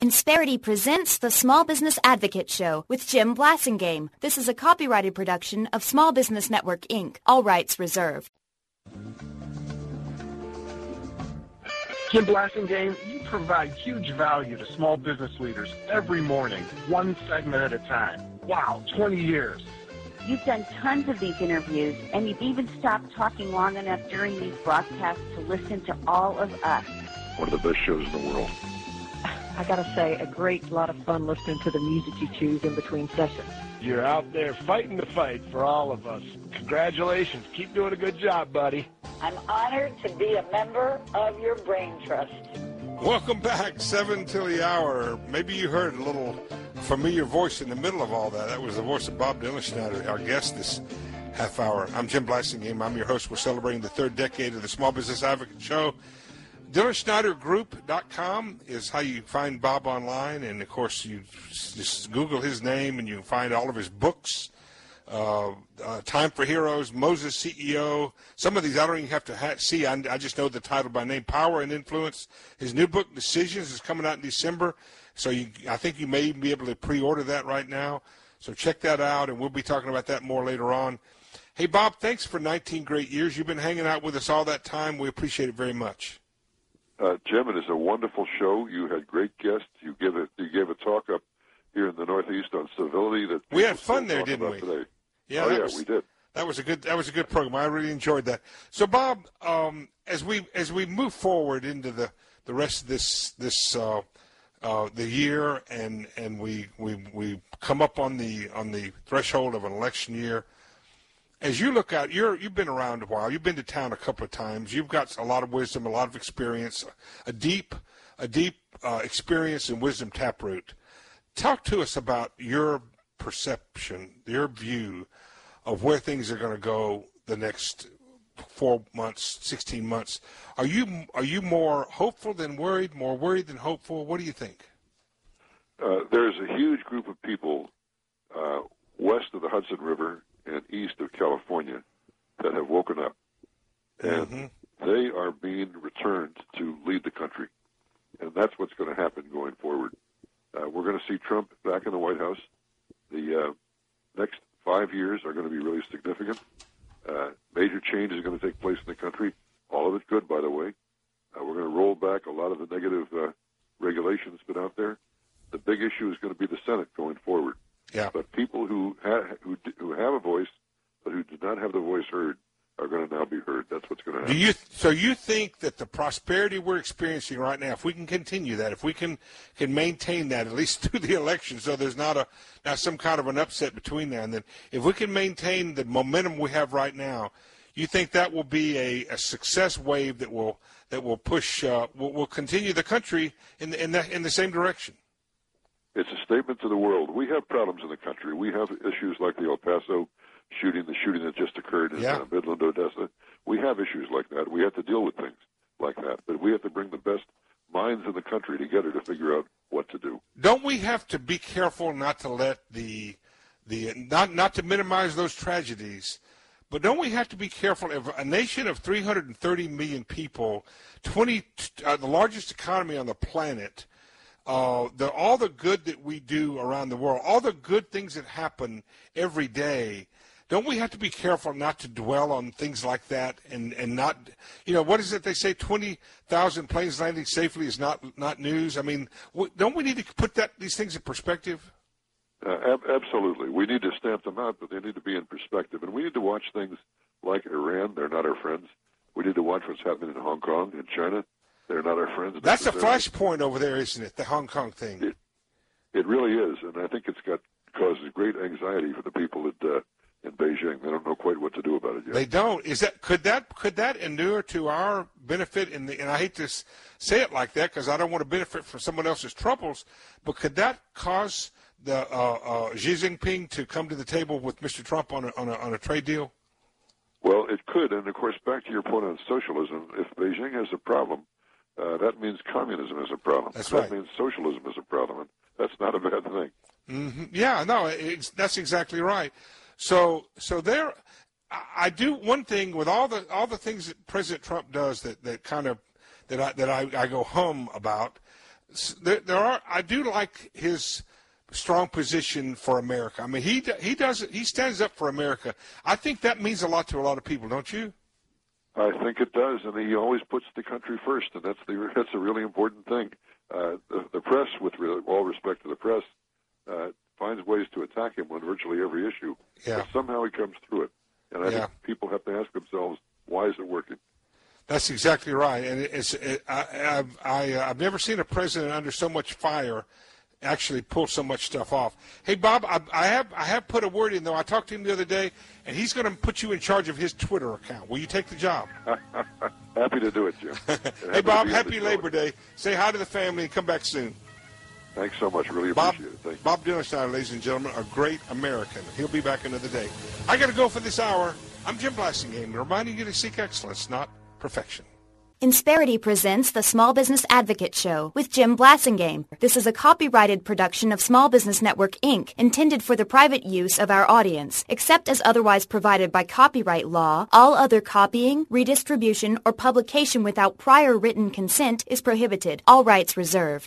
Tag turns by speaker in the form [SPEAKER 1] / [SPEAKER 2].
[SPEAKER 1] Insperity presents the Small Business Advocate Show with Jim Blasingame. This is a copyrighted production of Small Business Network, Inc. All rights reserved.
[SPEAKER 2] Jim Blasingame, you provide huge value to small business leaders every morning, one segment at a time. Wow, 20 years.
[SPEAKER 3] You've done tons of these interviews, and you've even stopped talking long enough during these broadcasts to listen to all of us.
[SPEAKER 4] One of the best shows in the world.
[SPEAKER 5] I gotta say, a great lot of fun listening to the music you choose in between sessions.
[SPEAKER 6] You're out there fighting the fight for all of us. Congratulations. Keep doing a good job, buddy.
[SPEAKER 7] I'm honored to be a member of your brain trust.
[SPEAKER 8] Welcome back, 7 till the hour. Maybe you heard a little familiar voice in the middle of all that. That was the voice of Bob Dylan Schneider, our guest this half hour. I'm Jim Blasingame. I'm your host. We're celebrating the third decade of the Small Business Advocate Show. DylanSchneiderGroup.com is how you find Bob online, and of course you just Google his name and you can find all of his books. Time for Heroes, Moses CEO. Some of these I don't even have to see. I just know the title by name. Power and Influence. His new book, Decisions, is coming out in December. So I think you may even be able to pre-order that right now. So check that out, and we'll be talking about that more later on. Hey, Bob, thanks for 19 great years. You've been hanging out with us all that time. We appreciate it very much.
[SPEAKER 4] Jim, it is a wonderful show. You had great guests. You gave a talk up here in the Northeast on civility. That
[SPEAKER 8] we had fun there, didn't we?
[SPEAKER 4] Today.
[SPEAKER 8] Yeah,
[SPEAKER 4] we did.
[SPEAKER 8] That was a good program. I really enjoyed that. So, Bob, as we move forward into the rest of the year, and we come up on the threshold of an election year. As you look out, you've been around a while. You've been to town a couple of times. You've got a lot of wisdom, a lot of experience, a deep experience and wisdom taproot. Talk to us about your perception, your view of where things are going to go the next 4 months, 16 months. Are you more hopeful than worried, more worried than hopeful? What do you think?
[SPEAKER 4] There's a huge group of people west of the Hudson River and east of California that have woken up, and they are being returned to lead the country, and that's what's going to happen going forward. We're going to see Trump back in the White House. The next 5 years are going to be really significant. Major change is going to take place in the country, all of it good, by the way. We're going to roll back a lot of the negative regulation that's been out there. The big issue is going to be the Senate going forward.
[SPEAKER 8] Yeah.
[SPEAKER 4] But people who have a voice but who did not have the voice heard are going to now be heard. That's what's going to happen.
[SPEAKER 8] So you think that the prosperity we're experiencing right now, if we can continue that, if we can maintain that at least through the election, so there's not some kind of an upset between now and then, if we can maintain the momentum we have right now, you think that will be a success wave that will push will continue the country in the same direction?
[SPEAKER 4] It's a statement to the world. We have problems in the country. We have issues like the El Paso shooting, the shooting that just occurred in Midland, Odessa. We have issues like that. We have to deal with things like that. But we have to bring the best minds in the country together to figure out what to do.
[SPEAKER 8] Don't we have to be careful not to let not to minimize those tragedies, but don't we have to be careful if a nation of 330 million people, the largest economy on the planet, all the good that we do around the world, all the good things that happen every day, don't we have to be careful not to dwell on things like that and not, what is it they say, 20,000 planes landing safely is not news? I mean, don't we need to put these things in perspective?
[SPEAKER 4] Absolutely. We need to stamp them out, but they need to be in perspective. And we need to watch things like Iran. They're not our friends. We need to watch what's happening in Hong Kong and China. They're not our friends.
[SPEAKER 8] That's a flashpoint over there, isn't it? The Hong Kong thing.
[SPEAKER 4] It really is, and I think it's causes great anxiety for the people in Beijing. They don't know quite what to do about it yet.
[SPEAKER 8] They don't. Could that inure to our benefit? And I hate to say it like that because I don't want to benefit from someone else's troubles. But could that cause the Xi Jinping to come to the table with Mr. Trump on a trade deal?
[SPEAKER 4] Well, it could, and of course, back to your point on socialism, if Beijing has a problem, that means communism is a problem.
[SPEAKER 8] That's right.
[SPEAKER 4] That means socialism is a problem, and that's not a bad thing.
[SPEAKER 8] Mm-hmm. Yeah, no, that's exactly right. So there, I do one thing with all the things that President Trump does that I go hum about. there are. I do like his strong position for America. I mean, he stands up for America. I think that means a lot to a lot of people, don't you?
[SPEAKER 4] I think it does, and he always puts the country first, and that's a really important thing. The press, with all respect to the press, finds ways to attack him on virtually every issue.
[SPEAKER 8] Yeah.
[SPEAKER 4] But somehow he comes through it, and I think people have to ask themselves, why is it working?
[SPEAKER 8] That's exactly right, and I've never seen a president under so much fire actually pull so much stuff off. Hey, Bob, I have put a word in, though. I talked to him the other day, and he's going to put you in charge of his Twitter account. Will you take the job?
[SPEAKER 4] Happy to do it, Jim.
[SPEAKER 8] Hey, Bob, happy Labor Day. Say hi to the family and come back soon.
[SPEAKER 4] Thanks so much. Really appreciate it. Thank you.
[SPEAKER 8] Bob Dillenstein, ladies and gentlemen, a great American. He'll be back another day. I got to go for this hour. I'm Jim Blasingame, reminding you to seek excellence, not perfection.
[SPEAKER 1] Insperity presents the Small Business Advocate Show with Jim Blasingame. This is a copyrighted production of Small Business Network, Inc., intended for the private use of our audience. Except as otherwise provided by copyright law, all other copying, redistribution, or publication without prior written consent is prohibited. All rights reserved.